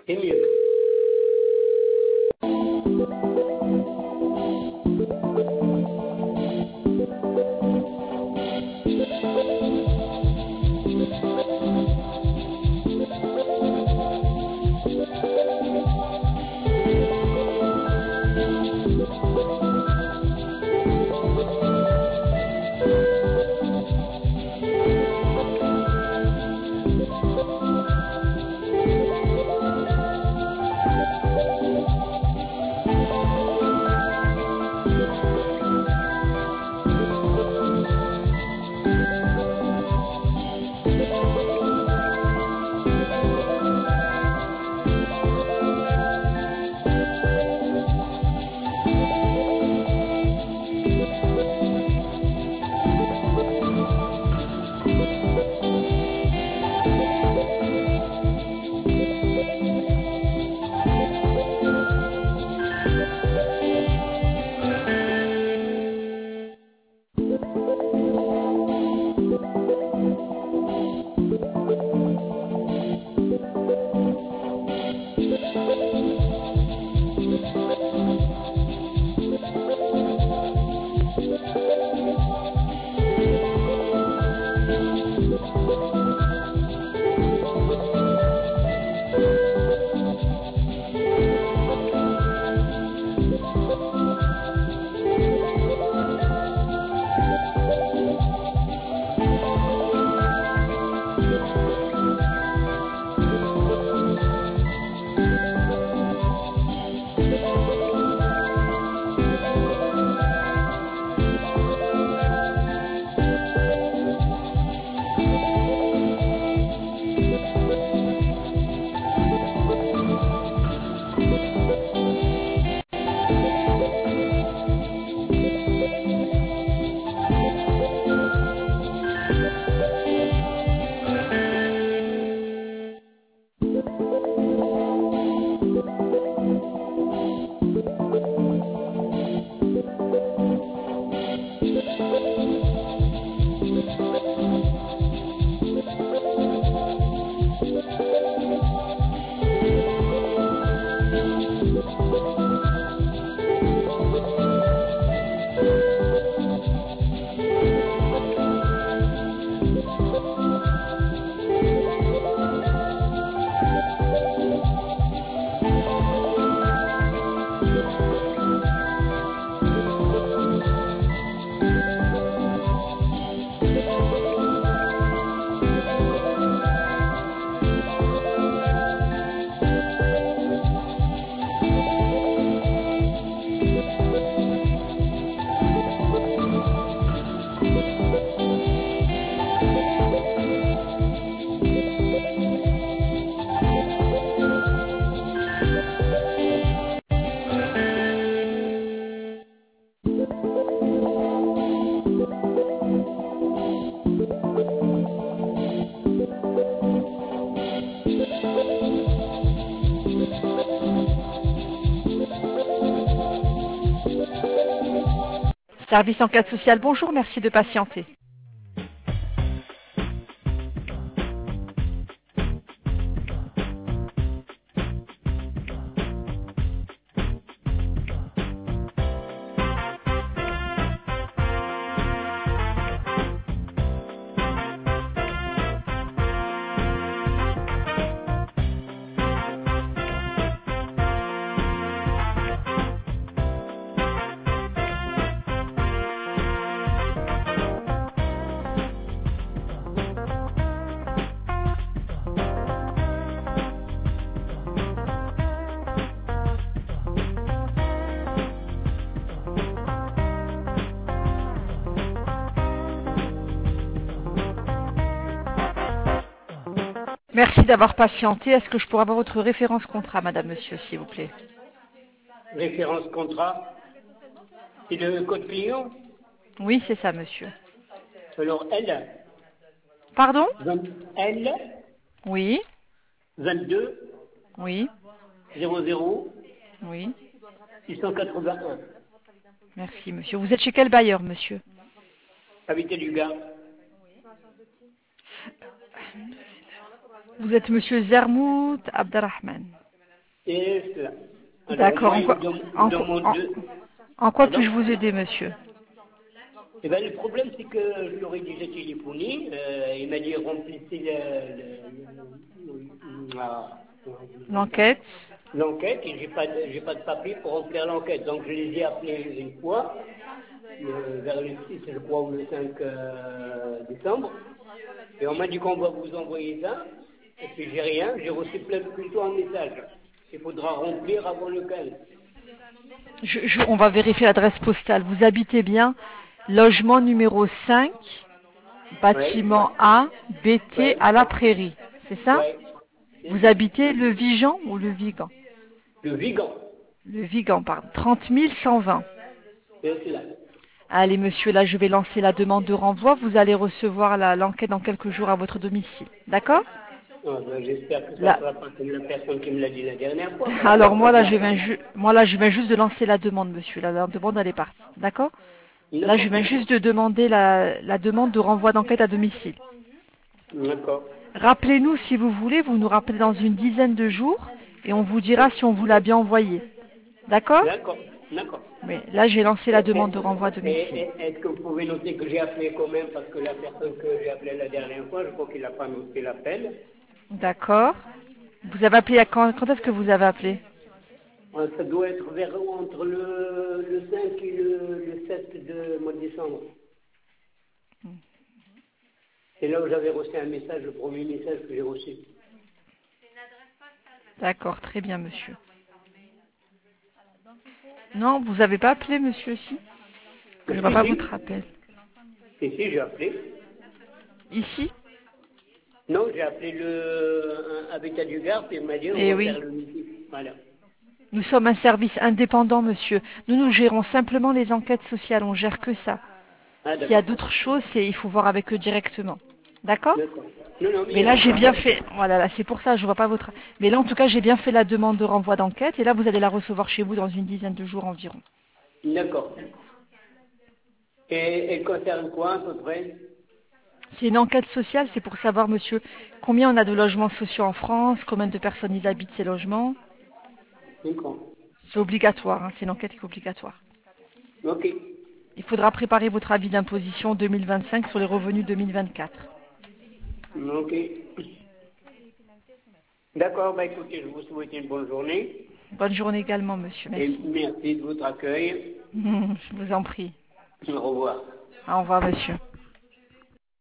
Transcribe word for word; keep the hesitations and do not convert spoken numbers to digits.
C'est mieux. Service enquête sociale, bonjour, merci de patienter. Merci d'avoir patienté. Est-ce que je pourrais avoir votre référence contrat, madame, monsieur, s'il vous plaît? Référence contrat. C'est le code client. Oui, c'est ça, monsieur. Alors, L. Pardon? L. Oui. vingt-deux. Oui. zéro zéro. Oui. six cent quatre-vingt-un. Merci, monsieur. Vous êtes chez quel bailleur, monsieur? Habité du Gard. Vous êtes monsieur Zermout Abderrahman. Et cela. Alors, D'accord. moi, En il quoi, me dem- en, me demande en- deux. en quoi Pardon? puis-je vous aider, monsieur? Eh ben, le problème, c'est que je leur ai déjà téléphoné. Euh, il m'a dit remplissez le- le- le- la- L'enquête? l'enquête et j'ai pas de, j'ai pas de papier pour remplir l'enquête. Donc je les ai appelés une fois, euh, vers le six, je crois, ou le cinq euh, décembre. Et on m'a dit qu'on va vous envoyer ça. Et puis j'ai rien, j'ai reçu plein plutôt un message. Il faudra remplir avant le quinze. Je- je- on va vérifier l'adresse postale. Vous habitez bien logement numéro cinq, Oui, bâtiment A, B T oui, à la Prairie. C'est ça? oui, c'est Vous ça. habitez le Vigan ou le Vigan? Le Vigan, Le Vigan, pardon. trente mille cent vingt. c'est cela. Allez, monsieur, là, je vais lancer la demande de renvoi. Vous allez recevoir la- l'enquête dans quelques jours à votre domicile. D'accord? Ah, ben, j'espère que ça ne Là, sera pas comme la personne qui me l'a dit la dernière fois, parce que alors là, moi, là, ça je viens, ju- moi, là, je viens juste de lancer la demande, monsieur. La, la demande, elle est partie. D'accord? Là, je d'accord, viens juste de demander la, la demande de renvoi d'enquête à domicile. d'accord, Rappelez-nous si vous voulez, vous nous rappelez dans une dizaine de jours et on vous dira si on vous l'a bien envoyé. D'accord? d'accord, d'accord. Mais là, j'ai lancé Et, la demande de renvoi à et- domicile. et- est-ce que vous pouvez noter que j'ai appelé quand même, parce que la personne que j'ai appelée la dernière fois, je crois qu'il n'a pas noté l'appel. D'accord. Vous avez appelé à quand, quand est-ce que vous avez appelé? Euh, Ça doit être vers entre le, le cinq et le, le sept de mois de décembre. C'est là où j'avais reçu un message, le premier message que j'ai reçu. D'accord, très bien, monsieur. Non, vous n'avez pas appelé, monsieur, si? Je ne vois Si, pas si, votre appel. si, si, j'ai appelé. Ici? Non, j'ai appelé le un Habitat du Gard et il m'a dit on Eh va oui. faire le meeting. Voilà. Nous sommes un service indépendant, monsieur. Nous, nous gérons simplement les enquêtes sociales. On gère que ça. Ah, S'il y a d'accord. d'autres choses, c'est, il faut voir avec eux directement. D'accord? D'accord. Non, non, mais il Mais n'y a là, pas de j'ai bien problème. fait. Voilà, là, c'est pour ça, je vois pas votre. Mais là, en tout cas, j'ai bien fait la demande de renvoi d'enquête et là, vous allez la recevoir chez vous dans une dizaine de jours environ. D'accord. Et elle concerne quoi à peu près? C'est une enquête sociale, c'est pour savoir, monsieur, combien on a de logements sociaux en France, combien de personnes y habitent ces logements. D'accord. C'est obligatoire, hein, c'est une enquête qui est obligatoire. Ok. Il faudra préparer votre avis d'imposition deux mille vingt-cinq sur les revenus deux mille vingt-quatre. Ok. D'accord, bah écoutez, je vous souhaite une bonne journée. Bonne journée également, monsieur, Et merci. merci de votre accueil. Je vous en prie. Au revoir. Au revoir, monsieur.